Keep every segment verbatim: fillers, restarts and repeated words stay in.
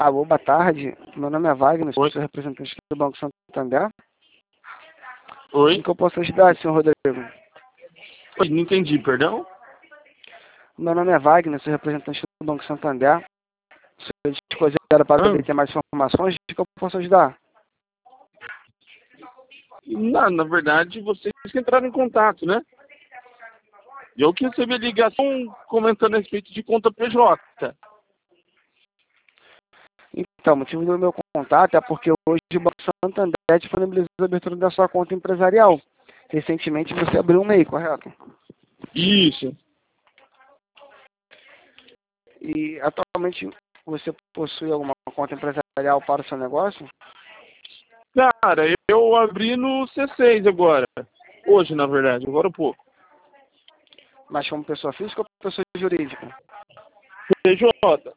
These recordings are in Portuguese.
Alô, boa tarde. Meu nome é Wagner, Oi. sou representante do Banco Santander. Oi? Como que eu posso ajudar, senhor Rodrigo? Oi, não entendi, perdão? Meu nome é Wagner, sou representante do Banco Santander. Se eu te considero para Ah, obter mais informações, o que eu posso ajudar? na, na verdade, vocês que entraram em contato, né? Eu que recebi a ligação comentando a respeito de conta P J. Então, o motivo do meu contato é porque hoje o Banco Santander disponibilizou a abertura da sua conta empresarial. Recentemente você abriu um M E I, correto? Isso. E atualmente você possui alguma conta empresarial para o seu negócio? Cara, eu abri no C seis agora. Hoje, na verdade, agora há pouco. Mas como pessoa física ou pessoa jurídica? P J.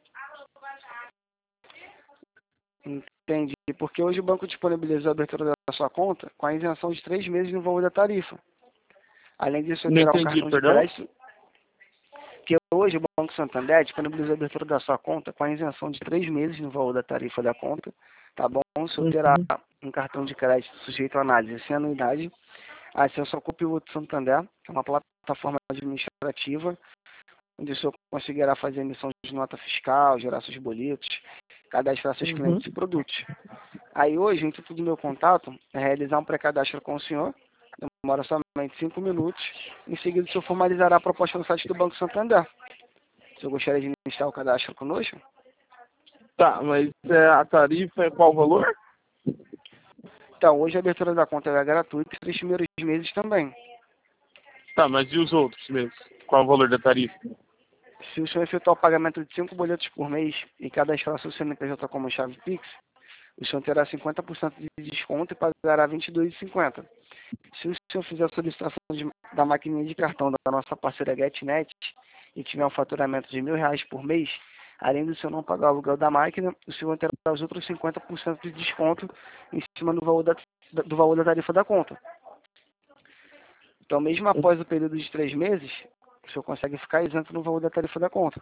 Entendi. Porque hoje o banco disponibilizou a abertura da sua conta com a isenção de três meses no valor da tarifa. Além disso, você Não terá um entendi, cartão de perdão? crédito. Que hoje o Banco Santander disponibilizou a abertura da sua conta com a isenção de três meses no valor da tarifa da conta. Tá bom? O senhor terá Uhum. um cartão de crédito sujeito à análise sem anuidade, acesso ao Copilot Santander, que é uma plataforma administrativa, onde o senhor conseguirá fazer emissão de nota fiscal, gerar seus boletos, cadastrar seus Uhum. clientes e produtos. Aí hoje, o intuito do meu contato é realizar um pré-cadastro com o senhor, demora somente cinco minutos, em seguida o senhor formalizará a proposta no site do Banco Santander. O senhor gostaria de iniciar o cadastro conosco? Tá, mas é, a tarifa é qual o valor? Então, hoje a abertura da conta é gratuita e os três primeiros meses também. Tá, mas e os outros mesmo? Qual o valor da tarifa? Se o senhor efetuar o pagamento de cinco boletos por mês e cadastrar seu C N P J como chave Pix, o senhor terá cinquenta por cento de desconto e pagará vinte e dois reais e cinquenta centavos. Se o senhor fizer a solicitação de, da maquininha de cartão da nossa parceira GetNet e tiver um faturamento de mil reais por mês, além do senhor não pagar o aluguel da máquina, o senhor terá os outros cinquenta por cento de desconto em cima do valor da, do valor da tarifa da conta. Então, mesmo após o período de três meses, o senhor consegue ficar isento no valor da tarifa da conta.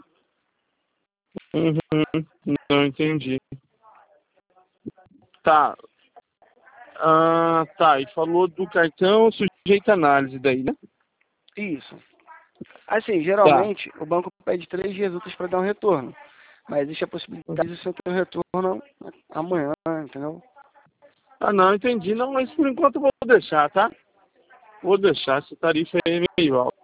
Uhum. Não entendi. Tá. Ah, tá. E falou do cartão sujeito à análise daí, né? Isso. Assim, Tá. geralmente, o banco pede três dias úteis para dar um retorno. Mas existe a possibilidade de você ter um retorno amanhã, entendeu? Ah, não, entendi. Não, mas por enquanto eu vou deixar, tá? Vou deixar. Essa tarifa aí é meio alta.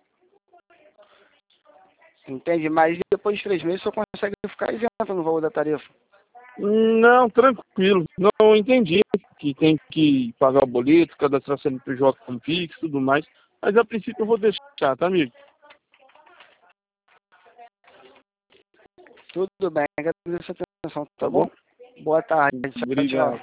Entende? Mas depois de três meses, o senhor consegue ficar isento no valor da tarifa. Não, tranquilo. Não entendi que tem que pagar o boleto, cadastrar C N P J com Pix e tudo mais. Mas a princípio eu vou deixar, tá, amigo? Tudo bem, agradeço a atenção, tá Tá bom? bom? Boa tarde, tchau, Obrigado. tchau.